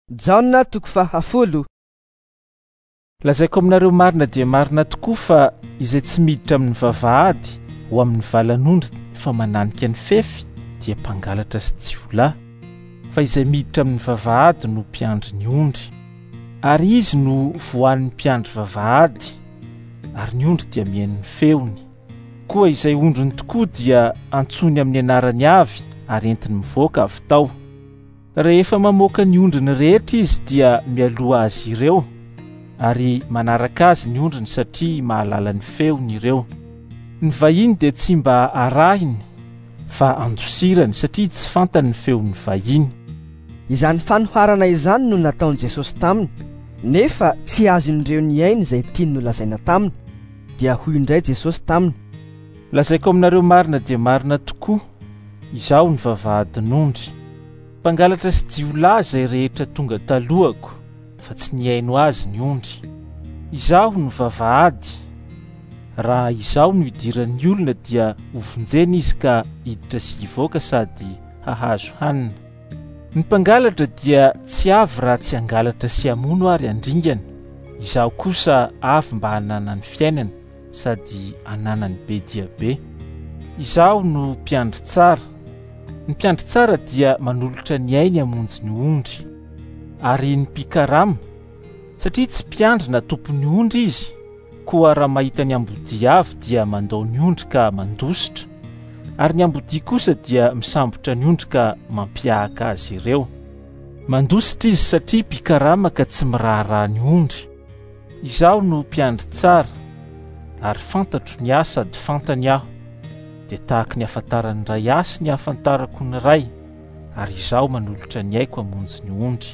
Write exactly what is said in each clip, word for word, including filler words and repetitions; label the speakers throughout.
Speaker 1: Jaona toko fahafolo.
Speaker 2: Lazaiko aminareo marina dia marina tokoa fa izay tsy miditra amin'ny vavahady ho amin'ny valan'ondry fa mananika ny fefy dia mpangalatra sy tsy olahy, fa izay miditra amin'ny vavahady no mpiandry ny ondry, ary izy no voan'ny mpiandry vavahady, ary ny ondry dia mihaino ny feony. Koa izay ondriny tokoa dia antsony amin'ny anarany avy ary entiny mivoaka avy tao. Rehefa mamoaka ny ondriny rehetra izy dia mialoha azy ireo, ary manaraka azy ny ondriny satria mahalala ny feony ireo. Ny vahiny dia tsy mba arahiny fa andosirany satria tsy fantany ny feon'ny vahiny.
Speaker 1: Izany fanoharana izany no nataon'i Jesosy taminy, nefa tsy azon'ireo ny aino izay tiany nolazaina taminy. Dia hoy indray Jesosy taminy:
Speaker 2: Lazaiko aminareo marina dia marina tokoa, izaho ny vavahadin'ondry. Mpangalatra sy jiolahy izay rehetra tonga talohako, fa tsy niaino azy ny ondry. Izaho ny vavahady. Raha izaho no idiran'ny olona dia hovonjeny izy ka hiditra sy hivoaka sady hahazo hanina. Ny mpangalatra dia tsy avy raha tsy hangalatra sy hamono ary handringana. Izaho kosa avy mba hanana ny fiainana sady hananany be dia be. Izaho no mpiandry tsara. Ny mpiandry tsara dia manolotra ny ainy hamonjy ny ondry, ary ny mpikarama, satria tsy mpiandry na tompony ondry izy, koa raha mahita ny ambodi avy dia mandao ny ondry ka mandositra, ary ny ambodi kosa dia misambotra ny ondry ka mampiahaka azy ireo. Mandositra izy satria mpikarama ka tsy miraharaha ny ondry. Izaho no mpiandry tsara, ary fantatro ny asa sady fantany aho. Dia tahaka ny afantaran'ny ray asy ny afantarako ny ray, ary izaho manolotra ny aiko hamonjy ny ondry.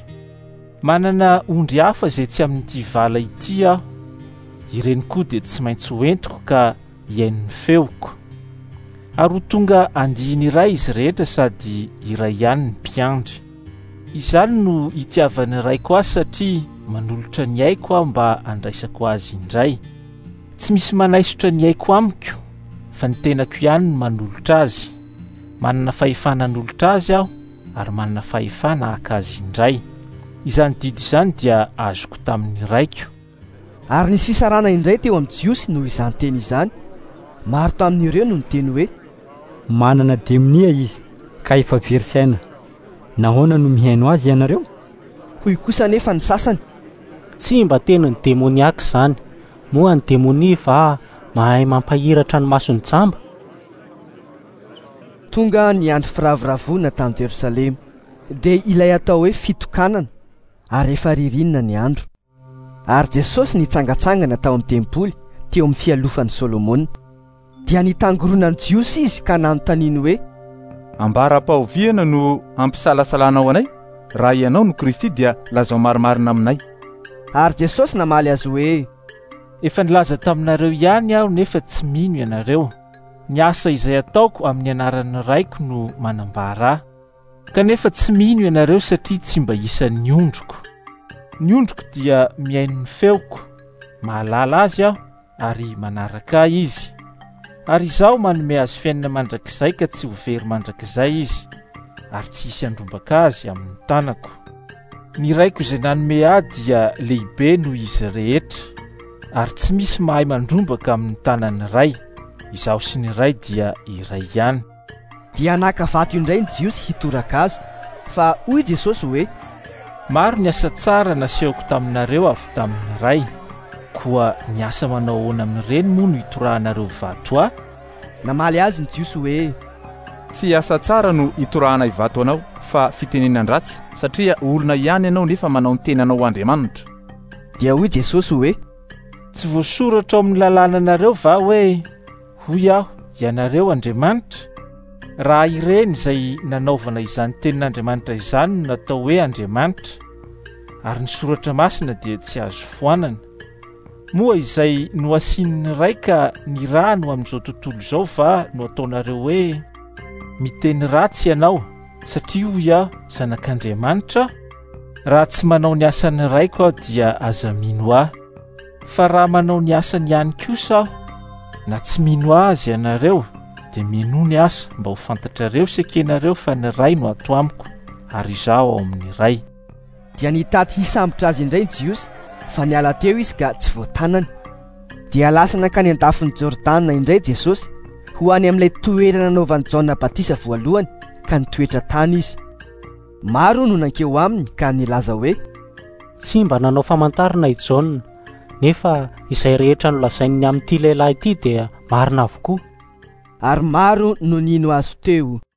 Speaker 2: Manana ondry hafa izay tsy amin'ity vala ity aho, ireny koa dia tsy maintsy hoentiko ka hiaino ny feoko. Ary ho tonga andihiny iray izy rehetra sady iray ihany ny mpiandry. Izany no itiavan'ny raiko azy satria manolotra ny aiko aho mba handraisako azy indray. Tsy misy manaisotra ny aiko amiko, fa ny tenako ihany no manolotra azy. Manana fahefana hanolotra azy aho, ary manana fahefana haka azy indray. Izany didy izany dia azoko tamin'ny raiko.
Speaker 1: Ary nisy fisarana indray teo amin'ny Jiosy noho izany teny izany. Maro tamin'ireo no niteny hoe:
Speaker 3: manana demonia izy, ka efa very saina. Nahoana no mihaino azy ianareo?
Speaker 1: Hoy kosa nefa ny sasany:
Speaker 4: tsy mba teny ny demoniaka izany, moa ny demonia fa mahay mampahiratra ny mason'ny jamba.
Speaker 1: Tonga ny andro firavoravona tany Jerosalema, dia ilay atao hoe fitokanana, ary efa ririnina ny andro. Ary Jesosy nitsangatsangana tao amin'ny tempoly teo amin'ny fialofan'i Solomona. Dia nitangorona ny Jiosy izy ka nanontaniany hoe:
Speaker 5: ambara-pahoviana no ampisalasalanao anay? Raha ianao no Kristy dia lazao marimarina aminay.
Speaker 1: Ary Jesosy namaly azy hoe:
Speaker 2: efa nilaza taminareo ihany aho nefa tsy mino ianareo. Ny asa izay ataoko amin'ny anaran'ny raiko no manambara ahy, kanefa tsy mino ianareo satria tsy mba isan'ny ondriko. Ny ondriko dia mihaino ny feoko, mahalala azy aho ary manaraka ahy izy. Ary izaho manome azy fiainana mandrakizay ka tsy ho very mandrakizay izy, ary tsy hisy andrombaka azy amin'ny tanako. Ny raiko izay nanome ahy dia lehibe noho izy rehetra, ary tsy misy mahay mandrombaka amin'ny tanan'ny ray. Izaho sy ny ray dia iray ihany.
Speaker 1: Dia naka-vato indray ny Jiosy hitoraka azy, fa hoy Jesosy hoe:
Speaker 2: maro ny asa tsara nasehoko taminareo avy tamin'ny ray, koa ny asa manao ahoana amin'ireny moa no hitorahanareo vato ahy?
Speaker 1: Namaly azy ny Jiosy hoe:
Speaker 5: tsy asa tsara no hitorahanay vato anao, fa fitenenan-dratsy, satria olona ihany ianao nefa manao ny tenanao Andriamanitra.
Speaker 1: Dia hoy Jesosy hoe:
Speaker 2: tsy voasoratra ao amin'ny lalànanareo va hoe hoy aho ianareo Andriamanitra? Raha ireny izay nanaovana izany tenin'Andriamanitra izany no natao hoe Andriamanitra, ary ny soratra masina dia tsy azo foanana. Moa izay no asian'ny ray ka ny raha no amin'izao tontolo izao va no ataonareo hoe miteny ratsy ianao, satria hoy aho zanak'Andriamanitra? Raha tsy manao ny asan'ny raiko aho dia aza mino ahy, fa raha manao ny asany ihany kosa aho, na tsy mino azy ianareo, dia mino ny asa mba ho fantatrareo sekenareo fa ny ray no ato amiko, ary izaho ao amin'ny ray.
Speaker 1: dia nitady hisambotra azy indray Jiosy, fa niala teo izy ka tsy voatanany. Dia lasa nankany an-dafin'ny Jordana indray Jesosy ho any amin'ilay toerana nanaovan'i Jaona Batisa voalohany, ka nitoetra tany izy. Maro no nankeo aminy ka nilaza hoe:
Speaker 4: tsy mba nanao famantarana i Jaona, nefa izay rehetra nolazainy amin'ity lehilahy ity dia marina avokoa.
Speaker 1: Ary maro no nino azy teo.